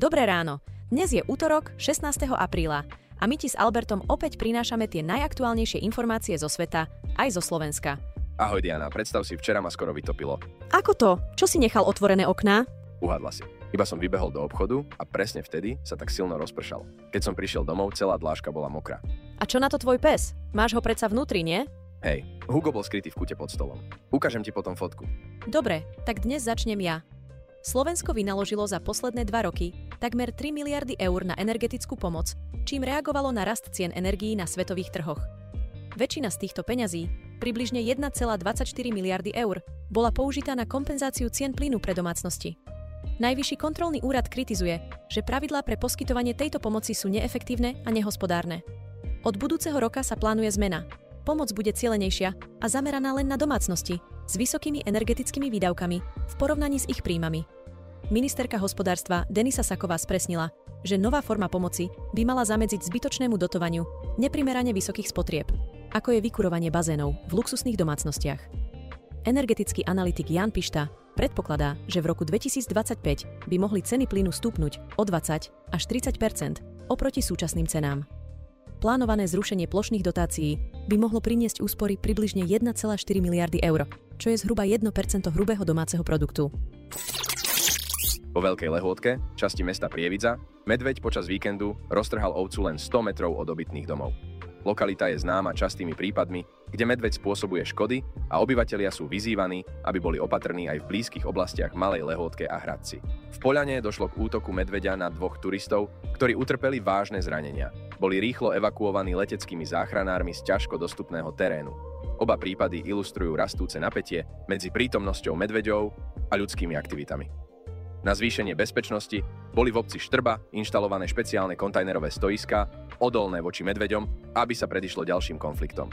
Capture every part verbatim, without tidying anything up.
Dobré ráno. Dnes je útorok, šestnásteho apríla a my ti s Albertom opäť prinášame tie najaktuálnejšie informácie zo sveta, aj zo Slovenska. Ahoj Diana, predstav si, včera ma skoro vytopilo. Ako to? Čo si nechal otvorené okná? Uhádla si. Iba som vybehol do obchodu a presne vtedy sa tak silno rozpršal. Keď som prišiel domov, celá dláška bola mokrá. A čo na to tvoj pes? Máš ho predsa vnútri, nie? Hej, Hugo bol skrytý v kúte pod stolom. Ukážem ti potom fotku. Dobre, tak dnes začnem ja. Slovensko vynaložilo za posledné dva roky takmer tri miliardy eur na energetickú pomoc, čím reagovalo na rast cien energií na svetových trhoch. Väčšina z týchto peňazí, približne jeden celá dvadsaťštyri miliardy eur, bola použitá na kompenzáciu cien plynu pre domácnosti. Najvyšší kontrolný úrad kritizuje, že pravidlá pre poskytovanie tejto pomoci sú neefektívne a nehospodárne. Od budúceho roka sa plánuje zmena. Pomoc bude cielenejšia a zameraná len na domácnosti s vysokými energetickými výdavkami v porovnaní s ich príjmami. Ministerka hospodárstva Denisa Saková spresnila, že nová forma pomoci by mala zamedziť zbytočnému dotovaniu neprimerane vysokých spotrieb, ako je vykurovanie bazénov v luxusných domácnostiach. Energetický analytik Jan Pišta predpokladá, že v roku dvetisícdvadsaťpäť by mohli ceny plynu stúpnuť o dvadsať až tridsať percent oproti súčasným cenám. Plánované zrušenie plošných dotácií by mohlo priniesť úspory približne jeden celá štyri miliardy eur, čo je zhruba jedno percento hrubého domáceho produktu. Po Veľkej Lehôtke, časti mesta Prievidza, medveď počas víkendu roztrhal ovcu len sto metrov od obytných domov. Lokalita je známa častými prípadmi, kde medveď spôsobuje škody a obyvatelia sú vyzývaní, aby boli opatrní aj v blízkych oblastiach Malej Lehôtke a Hradci. V Poľane došlo k útoku medveďa na dvoch turistov, ktorí utrpeli vážne zranenia. Boli rýchlo evakuovaní leteckými záchranármi z ťažko dostupného terénu. Oba prípady ilustrujú rastúce napätie medzi prítomnosťou medveďov a ľudskými aktivitami. Na zvýšenie bezpečnosti boli v obci Štrba inštalované špeciálne kontajnerové stojiská, odolné voči medveďom, aby sa predišlo ďalším konfliktom.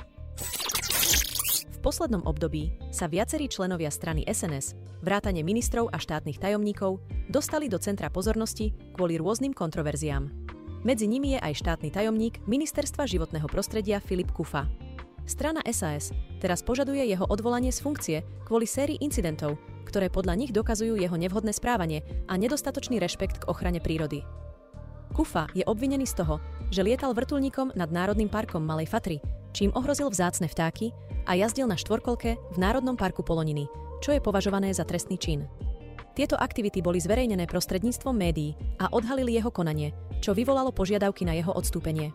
V poslednom období sa viacerí členovia strany es en es, vrátane ministrov a štátnych tajomníkov, dostali do centra pozornosti kvôli rôznym kontroverziám. Medzi nimi je aj štátny tajomník Ministerstva životného prostredia Filip Kufa. Strana es a es teraz požaduje jeho odvolanie z funkcie kvôli sérii incidentov, ktoré podľa nich dokazujú jeho nevhodné správanie a nedostatočný rešpekt k ochrane prírody. Kufa je obvinený z toho, že lietal vrtuľníkom nad Národným parkom Malej Fatry, čím ohrozil vzácne vtáky a jazdil na štvorkolke v Národnom parku Poloniny, čo je považované za trestný čin. Tieto aktivity boli zverejnené prostredníctvom médií a odhalili jeho konanie, čo vyvolalo požiadavky na jeho odstúpenie.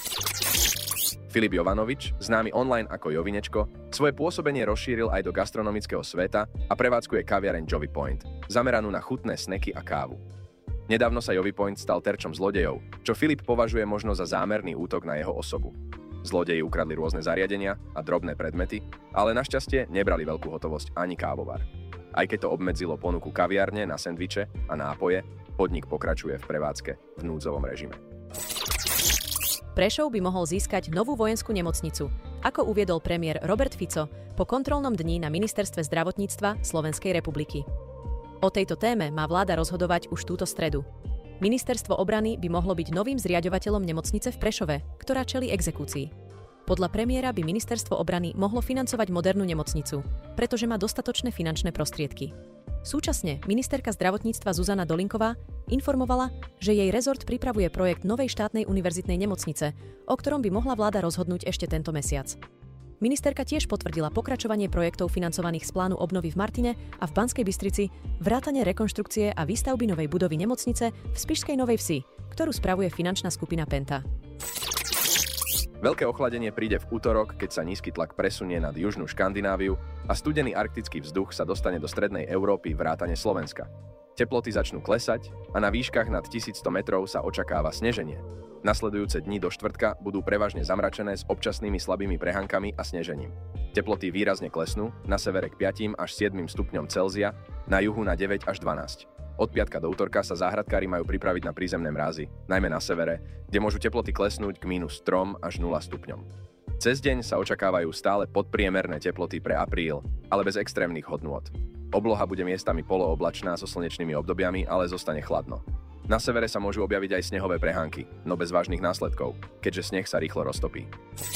Filip Jovanovič, známy online ako Jovinečko, svoje pôsobenie rozšíril aj do gastronomického sveta a prevádzkuje kaviareň Jovi Point, zameranú na chutné sneky a kávu. Nedávno sa Jovi Point stal terčom zlodejov, čo Filip považuje možno za zámerný útok na jeho osobu. Zlodeji ukradli rôzne zariadenia a drobné predmety, ale našťastie nebrali veľkú hotovosť ani kávovar. Aj keď to obmedzilo ponuku kaviarne na sendviče a nápoje, podnik pokračuje v prevádzke v núdzovom režime. Prešov by mohol získať novú vojenskú nemocnicu, ako uviedol premiér Robert Fico po kontrolnom dni na Ministerstve zdravotníctva Slovenskej republiky. O tejto téme má vláda rozhodovať už túto stredu. Ministerstvo obrany by mohlo byť novým zriaďovateľom nemocnice v Prešove, ktorá čelí exekúcii. Podľa premiéra by Ministerstvo obrany mohlo financovať modernú nemocnicu, pretože má dostatočné finančné prostriedky. Súčasne ministerka zdravotníctva Zuzana Dolinková informovala, že jej rezort pripravuje projekt novej štátnej univerzitnej nemocnice, o ktorom by mohla vláda rozhodnúť ešte tento mesiac. Ministerka tiež potvrdila pokračovanie projektov financovaných z plánu obnovy v Martine a v Banskej Bystrici, vrátane rekonštrukcie a výstavby novej budovy nemocnice v Spišskej Novej Vsi, ktorú spravuje finančná skupina Penta. Veľké ochladenie príde v útorok, keď sa nízky tlak presunie nad južnú Škandináviu a studený arktický vzduch sa dostane do strednej Európy vrátane Slovenska. Teploty začnú klesať a na výškach nad tisícsto metrov sa očakáva sneženie. Nasledujúce dni do štvrtka budú prevažne zamračené s občasnými slabými prehánкami a snežením. Teploty výrazne klesnú, na severe k päť až sedem stupňom Celzia, na juhu na deväť až dvanásť. Od piatka do útorka sa záhradkári majú pripraviť na prízemné mrazy, najmä na severe, kde môžu teploty klesnúť k mínus tri až nula stupňom. Cez deň sa očakávajú stále podpriemerné teploty pre apríl, ale bez extrémnych hodnôt. Obloha bude miestami polooblačná so slnečnými obdobiami, ale zostane chladno. Na severe sa môžu objaviť aj snehové prehánky, no bez vážnych následkov, keďže sneh sa rýchlo roztopí.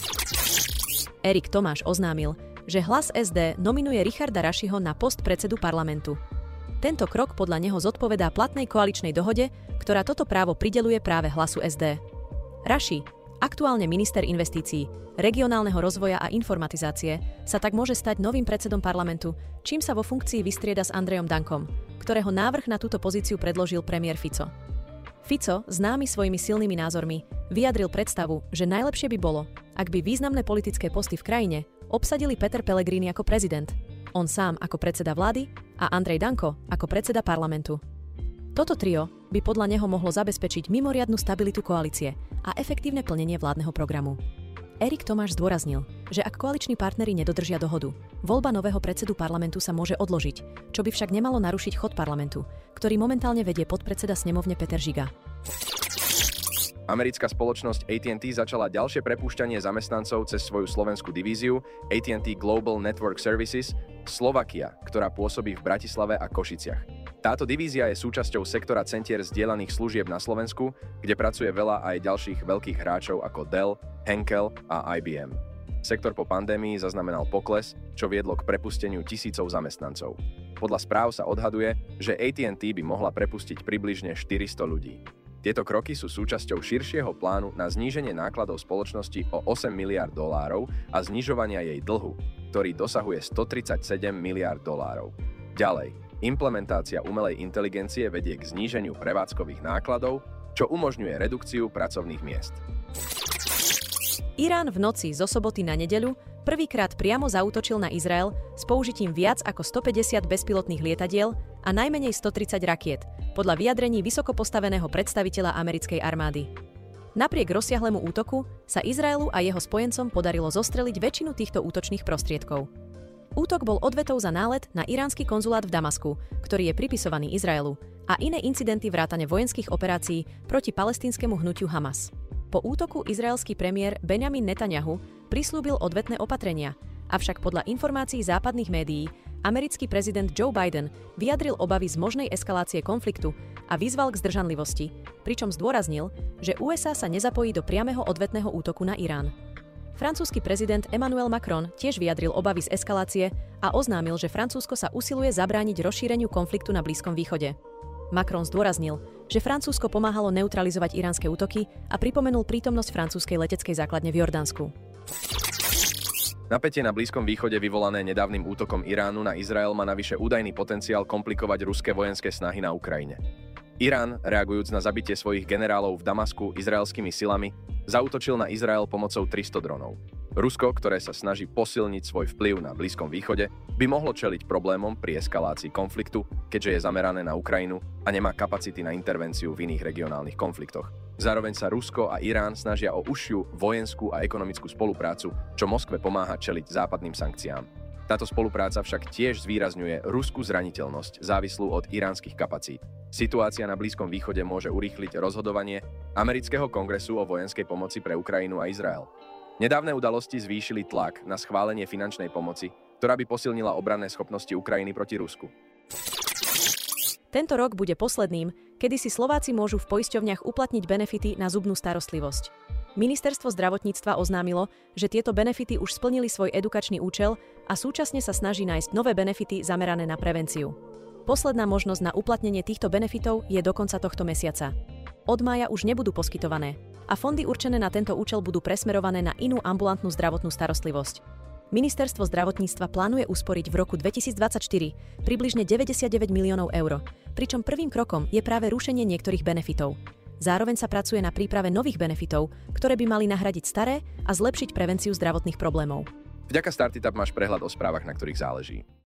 Erik Tomáš oznámil, že Hlas es dé nominuje Richarda Rašiho na post predsedu parlamentu. Tento krok podľa neho zodpovedá platnej koaličnej dohode, ktorá toto právo prideľuje práve Hlasu es dé. Raši, aktuálne minister investícií, regionálneho rozvoja a informatizácie, sa tak môže stať novým predsedom parlamentu, čím sa vo funkcii vystrieda s Andrejom Dankom, ktorého návrh na túto pozíciu predložil premiér Fico. Fico, známy svojimi silnými názormi, vyjadril predstavu, že najlepšie by bolo, ak by významné politické posty v krajine obsadili Peter Pellegrini ako prezident, on sám ako predseda vlády a Andrej Danko ako predseda parlamentu. Toto trio by podľa neho mohlo zabezpečiť mimoriadnu stabilitu koalície a efektívne plnenie vládneho programu. Erik Tomáš zdôraznil, že ak koaliční partneri nedodržia dohodu, voľba nového predsedu parlamentu sa môže odložiť, čo by však nemalo narušiť chod parlamentu, ktorý momentálne vedie podpredseda snemovne Peter Žiga. Americká spoločnosť á té and té začala ďalšie prepúšťanie zamestnancov cez svoju slovenskú divíziu á té and té Global Network Services Slovakia, ktorá pôsobí v Bratislave a Košiciach. Táto divízia je súčasťou sektora centier zdieľaných služieb na Slovensku, kde pracuje veľa aj ďalších veľkých hráčov ako Dell, Henkel a í bé em. Sektor po pandémii zaznamenal pokles, čo viedlo k prepusteniu tisícov zamestnancov. Podľa správ sa odhaduje, že á té and té by mohla prepustiť približne štyristo ľudí. Tieto kroky sú súčasťou širšieho plánu na zníženie nákladov spoločnosti o osem miliárd dolárov a znižovania jej dlhu, ktorý dosahuje stotridsaťsedem miliárd dolárov. Ďalej, implementácia umelej inteligencie vedie k zníženiu prevádzkových nákladov, čo umožňuje redukciu pracovných miest. Irán v noci zo soboty na nedeľu prvýkrát priamo zaútočil na Izrael s použitím viac ako stopäťdesiat bezpilotných lietadiel a najmenej stotridsať rakiet, podľa vyjadrení vysoko postaveného predstaviteľa americkej armády. Napriek rozsiahlemu útoku sa Izraelu a jeho spojencom podarilo zostreliť väčšinu týchto útočných prostriedkov. Útok bol odvetou za nálet na iránsky konzulát v Damasku, ktorý je pripisovaný Izraelu, a iné incidenty vrátane vojenských operácií proti palestínskemu hnutiu Hamas. Po útoku izraelský premiér Benjamin Netanyahu prislúbil odvetné opatrenia, avšak podľa informácií západných médií americký prezident Joe Biden vyjadril obavy z možnej eskalácie konfliktu a vyzval k zdržanlivosti, pričom zdôraznil, že ú es á sa nezapojí do priameho odvetného útoku na Irán. Francúzsky prezident Emmanuel Macron tiež vyjadril obavy z eskalácie a oznámil, že Francúzsko sa usiluje zabrániť rozšíreniu konfliktu na Blízkom východe. Macron zdôraznil, že Francúzsko pomáhalo neutralizovať iránske útoky a pripomenul prítomnosť francúzskej leteckej základne v Jordánsku. Napätie na Blízkom východe vyvolané nedávnym útokom Iránu na Izrael má navyše údajný potenciál komplikovať ruské vojenské snahy na Ukrajine. Irán, reagujúc na zabitie svojich generálov v Damasku izraelskými silami, zaútočil na Izrael pomocou tristo dronov. Rusko, ktoré sa snaží posilniť svoj vplyv na Blízkom východe, by mohlo čeliť problémom pri eskalácii konfliktu, keďže je zamerané na Ukrajinu a nemá kapacity na intervenciu v iných regionálnych konfliktoch. Zároveň sa Rusko a Irán snažia o užšiu vojenskú a ekonomickú spoluprácu, čo Moskve pomáha čeliť západným sankciám. Táto spolupráca však tiež zvýrazňuje ruskú zraniteľnosť závislú od iránskych kapacít. Situácia na Blízkom východe môže urýchliť rozhodovanie amerického kongresu o vojenskej pomoci pre Ukrajinu a Izrael. Nedávne udalosti zvýšili tlak na schválenie finančnej pomoci, ktorá by posilnila obranné schopnosti Ukrajiny proti Rusku. Tento rok bude posledným, kedy si Slováci môžu v poisťovniach uplatniť benefity na zubnú starostlivosť. Ministerstvo zdravotníctva oznámilo, že tieto benefity už splnili svoj edukačný účel a súčasne sa snaží nájsť nové benefity zamerané na prevenciu. Posledná možnosť na uplatnenie týchto benefitov je do konca tohto mesiaca. Od mája už nebudú poskytované a fondy určené na tento účel budú presmerované na inú ambulantnú zdravotnú starostlivosť. Ministerstvo zdravotníctva plánuje usporiť v roku dvetisícdvadsaťštyri približne deväťdesiatdeväť miliónov eur, pričom prvým krokom je práve rušenie niektorých benefitov. Zároveň sa pracuje na príprave nových benefitov, ktoré by mali nahradiť staré a zlepšiť prevenciu zdravotných problémov. Vďaka Startitup máš prehľad o správach, na ktorých záleží.